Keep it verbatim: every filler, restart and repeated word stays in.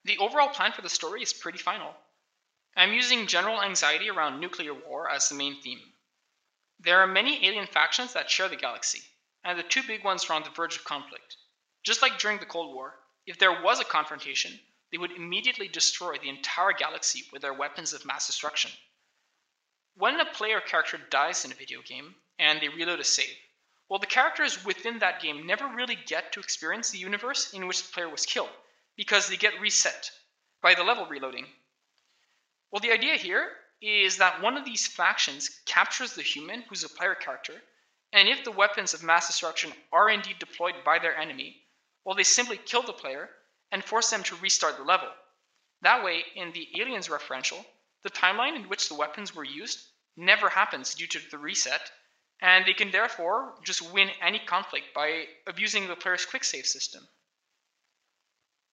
The overall plan for the story is pretty final. I'm using general anxiety around nuclear war as the main theme. There are many alien factions that share the galaxy, and the two big ones are on the verge of conflict. Just like during the Cold War, if there was a confrontation, they would immediately destroy the entire galaxy with their weapons of mass destruction. When a player character dies in a video game, and they reload a save, well, the characters within that game never really get to experience the universe in which the player was killed, because they get reset by the level reloading. Well, the idea here is that one of these factions captures the human who's a player character, and if the weapons of mass destruction are indeed deployed by their enemy, well, they simply kill the player and force them to restart the level. That way, in the Aliens referential, the timeline in which the weapons were used never happens due to the reset, and they can therefore just win any conflict by abusing the player's quick save system.